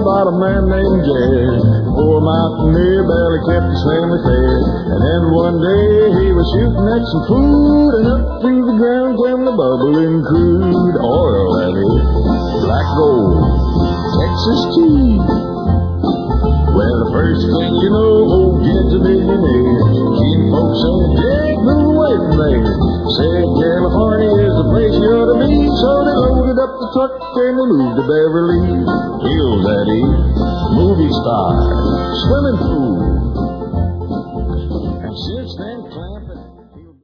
about a man named Jed. Poor mountaineer barely kept his family fed. And then one day he was shooting at some food, and up through the ground came the bubbling crude oil, that is. Black gold, Texas tea. Well, the first thing you know, old Jed's a millionaire. Kin folks said, Jed, move away from there. Said California is the place you ought to be. So they loaded up the truck and they moved to Beverly Hills, that is. Movie star, swimming pool,